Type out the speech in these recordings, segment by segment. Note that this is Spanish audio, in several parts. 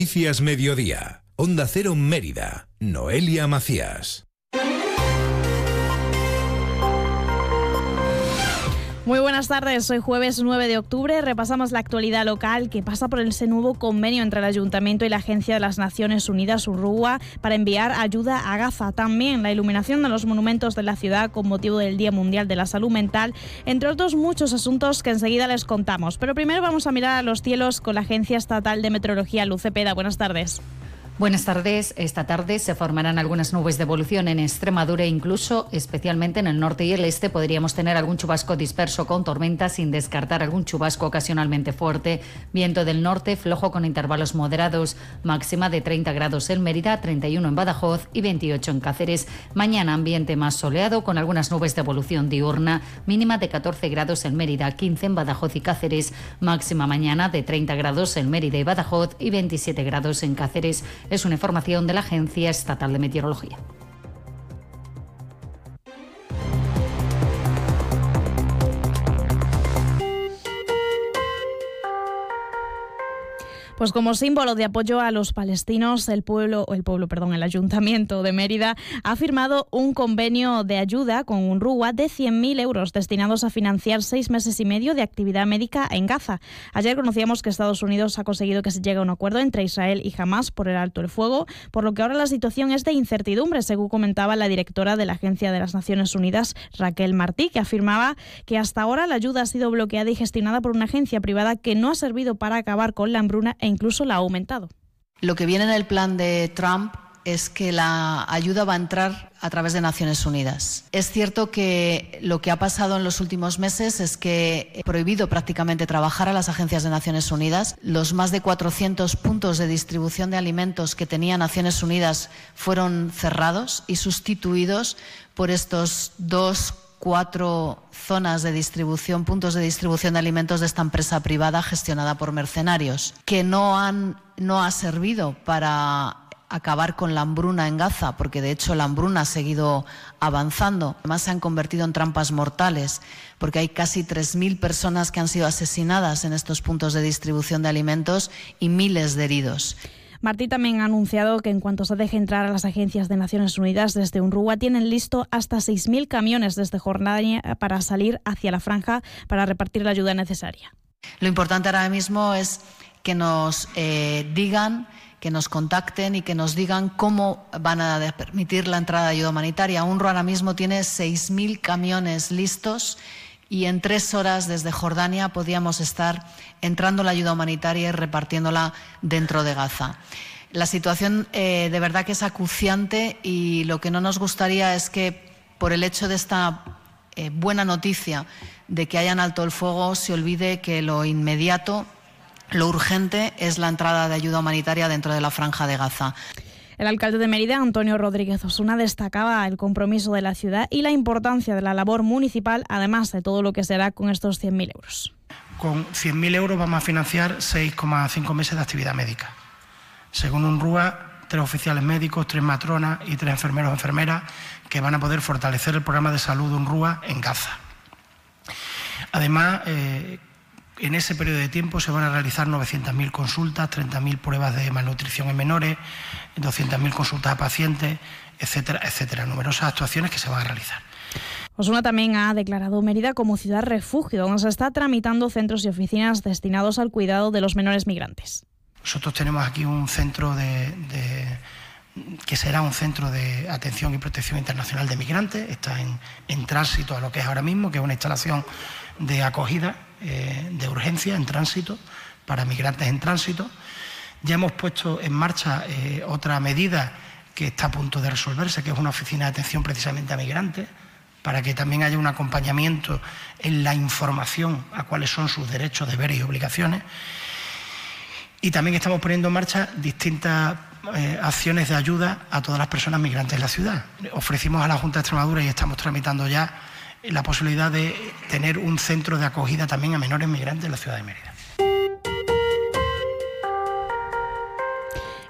Noticias Mediodía. Onda Cero Mérida. Noelia Macías. Muy buenas tardes, hoy jueves 9 de octubre repasamos la actualidad local que pasa por ese nuevo convenio entre el Ayuntamiento y la Agencia de las Naciones Unidas, UNRWA, para enviar ayuda a Gaza. También la iluminación de los monumentos de la ciudad con motivo del Día Mundial de la Salud Mental, entre otros muchos asuntos que enseguida les contamos. Pero primero vamos a mirar a los cielos con la Agencia Estatal de Meteorología, Luz Cepeda. Buenas tardes. Buenas tardes. Esta tarde se formarán algunas nubes de evolución en Extremadura, incluso especialmente en el norte y el este podríamos tener algún chubasco disperso con tormenta, sin descartar algún chubasco ocasionalmente fuerte. Viento del norte flojo con intervalos moderados, máxima de 30 grados en Mérida, 31 en Badajoz y 28 en Cáceres. Mañana ambiente más soleado con algunas nubes de evolución diurna, mínima de 14 grados en Mérida, 15 en Badajoz y Cáceres, máxima mañana de 30 grados en Mérida y Badajoz y 27 grados en Cáceres. Es una información de la Agencia Estatal de Meteorología. Pues como símbolo de apoyo a los palestinos, el Ayuntamiento de Mérida ha firmado un convenio de ayuda con UNRWA de 100.000 euros destinados a financiar 6 meses y medio de actividad médica en Gaza. Ayer conocíamos que Estados Unidos ha conseguido que se llegue a un acuerdo entre Israel y Hamás por el alto el fuego, por lo que ahora la situación es de incertidumbre, según comentaba la directora de la Agencia de las Naciones Unidas, Raquel Martí, que afirmaba que hasta ahora la ayuda ha sido bloqueada y gestionada por una agencia privada que no ha servido para acabar con la hambruna e incluso la ha aumentado. Lo que viene en el plan de Trump es que la ayuda va a entrar a través de Naciones Unidas. Es cierto que lo que ha pasado en los últimos meses es que he prohibido prácticamente trabajar a las agencias de Naciones Unidas. Los más de 400 puntos de distribución de alimentos que tenía Naciones Unidas fueron cerrados y sustituidos por estos 4 zonas de distribución, puntos de distribución de alimentos de esta empresa privada gestionada por mercenarios, que no ha servido para acabar con la hambruna en Gaza, porque de hecho la hambruna ha seguido avanzando. Además se han convertido en trampas mortales, porque hay casi 3.000 personas que han sido asesinadas en estos puntos de distribución de alimentos y miles de heridos. Martí también ha anunciado que en cuanto se deje entrar a las agencias de Naciones Unidas desde UNRWA, tienen listo hasta 6.000 camiones desde Jordania para salir hacia la franja para repartir la ayuda necesaria. Lo importante ahora mismo es que nos digan, que nos contacten y que nos digan cómo van a permitir la entrada de ayuda humanitaria. UNRWA ahora mismo tiene 6.000 camiones listos y en 3 horas desde Jordania podíamos estar entrando la ayuda humanitaria y repartiéndola dentro de Gaza. La situación de verdad que es acuciante y lo que no nos gustaría es que por el hecho de esta buena noticia de que hayan alto el fuego se olvide que lo inmediato, lo urgente es la entrada de ayuda humanitaria dentro de la franja de Gaza. El alcalde de Mérida, Antonio Rodríguez Osuna, destacaba el compromiso de la ciudad y la importancia de la labor municipal, además de todo lo que se hará con estos 100.000 euros. Con 100.000 euros vamos a financiar 6,5 meses de actividad médica. Según UNRWA, 3 oficiales médicos, 3 matronas y 3 enfermeros o enfermeras que van a poder fortalecer el programa de salud de UNRWA en Gaza. Además, en ese periodo de tiempo se van a realizar 900.000 consultas, 30.000 pruebas de malnutrición en menores, 200.000 consultas a pacientes, etcétera, etcétera. Numerosas actuaciones que se van a realizar. Osuna también ha declarado Mérida como ciudad refugio, donde se está tramitando centros y oficinas destinados al cuidado de los menores migrantes. Nosotros tenemos aquí un centro que será un centro de atención y protección internacional de migrantes. Está en tránsito a lo que es ahora mismo, que es una instalación de acogida de urgencia en tránsito para migrantes en tránsito. Ya hemos puesto en marcha otra medida que está a punto de resolverse, que es una oficina de atención precisamente a migrantes, para que también haya un acompañamiento en la información a cuáles son sus derechos, deberes y obligaciones. Y también estamos poniendo en marcha distintas acciones de ayuda a todas las personas migrantes en la ciudad. Ofrecimos a la Junta de Extremadura y estamos tramitando ya la posibilidad de tener un centro de acogida también a menores migrantes en la ciudad de Mérida.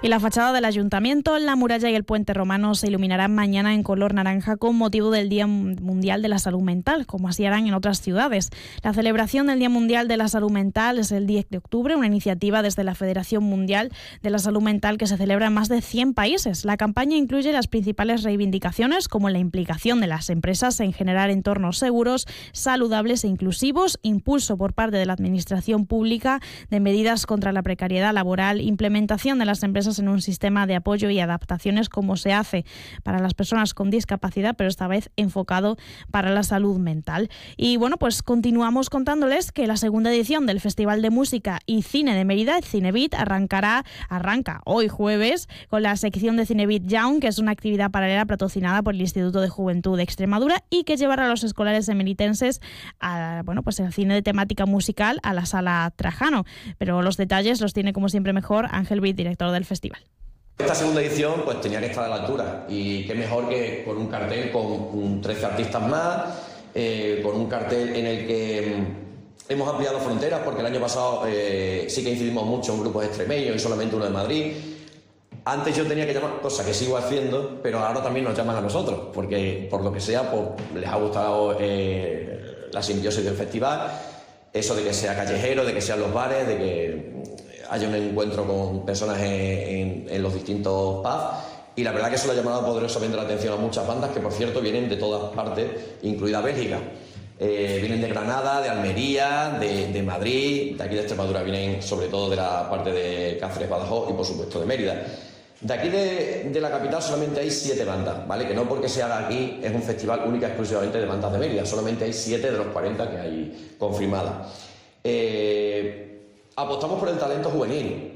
Y la fachada del Ayuntamiento, la muralla y el puente romano se iluminarán mañana en color naranja con motivo del Día Mundial de la Salud Mental, como así harán en otras ciudades. La celebración del Día Mundial de la Salud Mental es el 10 de octubre, una iniciativa desde la Federación Mundial de la Salud Mental que se celebra en más de 100 países. La campaña incluye las principales reivindicaciones como la implicación de las empresas en generar entornos seguros, saludables e inclusivos, impulso por parte de la Administración Pública de medidas contra la precariedad laboral, implementación de las empresas en un sistema de apoyo y adaptaciones como se hace para las personas con discapacidad, pero esta vez enfocado para la salud mental. Y bueno, pues continuamos contándoles que la segunda edición del Festival de Música y Cine de Mérida, Cinebit, arranca hoy jueves con la sección de Cinebit Young, que es una actividad paralela patrocinada por el Instituto de Juventud de Extremadura y que llevará a los escolares emeritenses a, bueno, pues el cine de temática musical a la Sala Trajano. Pero los detalles los tiene como siempre mejor Ángel Brit, director del festival. Esta segunda edición pues tenía que estar a la altura y qué mejor que con un cartel con 13 artistas más, con un cartel en el que hemos ampliado fronteras porque el año pasado sí que incidimos mucho en grupos extremeños y solamente uno de Madrid. Antes yo tenía que llamar, cosa que sigo haciendo, pero ahora también nos llaman a nosotros porque por lo que sea pues les ha gustado la simbiosis del festival, eso de que sea callejero, de que sean los bares, de que haya un encuentro con personas en los distintos pubs y la verdad que eso le ha llamado poderosamente la atención a muchas bandas que por cierto vienen de todas partes, incluida Bélgica. Vienen de Granada, de Almería, de Madrid, de aquí de Extremadura vienen sobre todo de la parte de Cáceres, Badajoz y por supuesto de Mérida. De aquí de la capital solamente hay 7 bandas, ¿vale? Que no porque se haga aquí es un festival única exclusivamente de bandas de Mérida, solamente hay 7 de los 40 que hay confirmadas. Apostamos por el talento juvenil.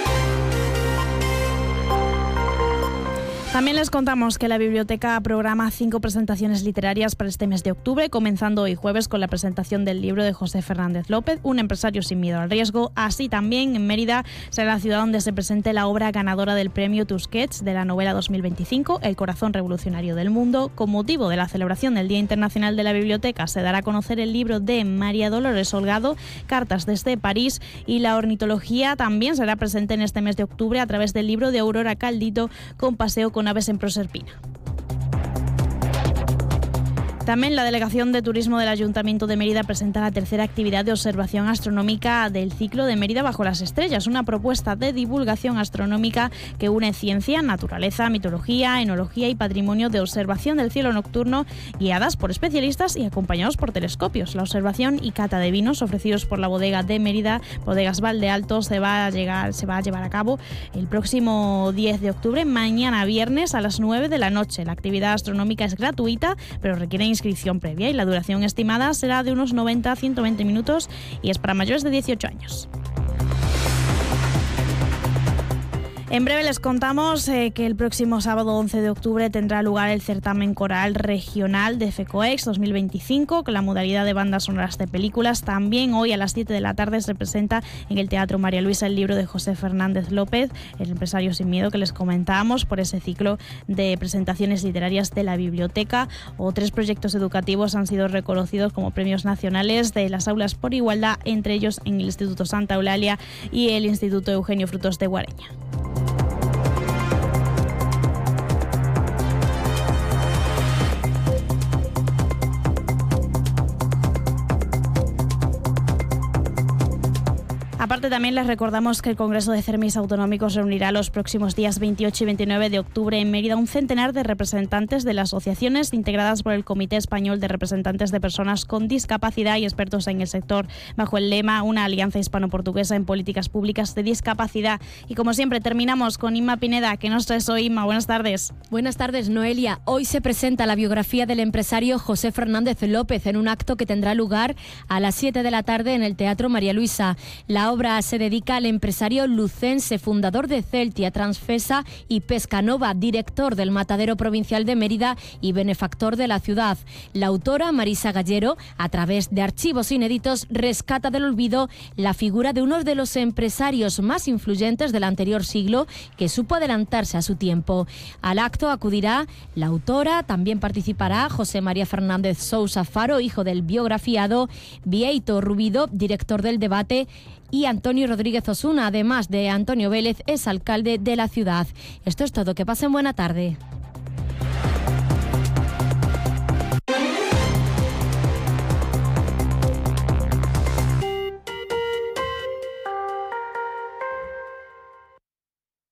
También les contamos que la biblioteca programa 5 presentaciones literarias para este mes de octubre, comenzando hoy jueves con la presentación del libro de José Fernández López, Un empresario sin miedo al riesgo. Así también en Mérida será la ciudad donde se presente la obra ganadora del premio Tusquets de la novela 2025, El corazón revolucionario del mundo. Con motivo de la celebración del Día Internacional de la Biblioteca se dará a conocer el libro de María Dolores Holgado, Cartas desde París, y la ornitología también será presente en este mes de octubre a través del libro de Aurora Caldito, con paseo con aves en Proserpina. También la Delegación de Turismo del Ayuntamiento de Mérida presenta la tercera actividad de observación astronómica del ciclo de Mérida bajo las estrellas, una propuesta de divulgación astronómica que une ciencia, naturaleza, mitología, enología y patrimonio de observación del cielo nocturno, guiadas por especialistas y acompañados por telescopios. La observación y cata de vinos ofrecidos por la bodega de Mérida, Bodegas Valdealto, se va a llevar a cabo el próximo 10 de octubre, mañana viernes a las 9 de la noche. La actividad astronómica es gratuita, pero requiere inscripción previa y la duración estimada será de unos 90 a 120 minutos y es para mayores de 18 años. En breve les contamos que el próximo sábado 11 de octubre tendrá lugar el certamen coral regional de FECOEX 2025 con la modalidad de bandas sonoras de películas. También hoy a las 7 de la tarde se presenta en el Teatro María Luisa el libro de José Fernández López, El empresario sin miedo, que les comentábamos por ese ciclo de presentaciones literarias de la biblioteca. O 3 proyectos educativos han sido reconocidos como premios nacionales de las aulas por igualdad, entre ellos en el Instituto Santa Eulalia y el Instituto Eugenio Frutos de Guareña. Aparte, también les recordamos que el Congreso de CERMIS Autonómicos reunirá los próximos días 28 y 29 de octubre en Mérida un centenar de representantes de las asociaciones integradas por el Comité Español de Representantes de Personas con Discapacidad y expertos en el sector, bajo el lema Una alianza hispano-portuguesa en políticas públicas de discapacidad. Y como siempre, terminamos con Inma Pineda. ¿Qué nos traes hoy, Inma? Buenas tardes. Buenas tardes, Noelia. Hoy se presenta la biografía del empresario José Fernández López en un acto que tendrá lugar a las 7 de la tarde en el Teatro María Luisa. La obra se dedica al empresario lucense, fundador de Celtia, Transfesa y Pescanova, director del Matadero Provincial de Mérida y benefactor de la ciudad. La autora, Marisa Gallero, a través de archivos inéditos, rescata del olvido la figura de uno de los empresarios más influyentes del anterior siglo que supo adelantarse a su tiempo. Al acto acudirá la autora, también participará José María Fernández Sousa Faro, hijo del biografiado, Vieito Rubido, director del debate, y Antonio Rodríguez Osuna. Además de Antonio Vélez, es alcalde de la ciudad. Esto es todo. Que pasen buena tarde.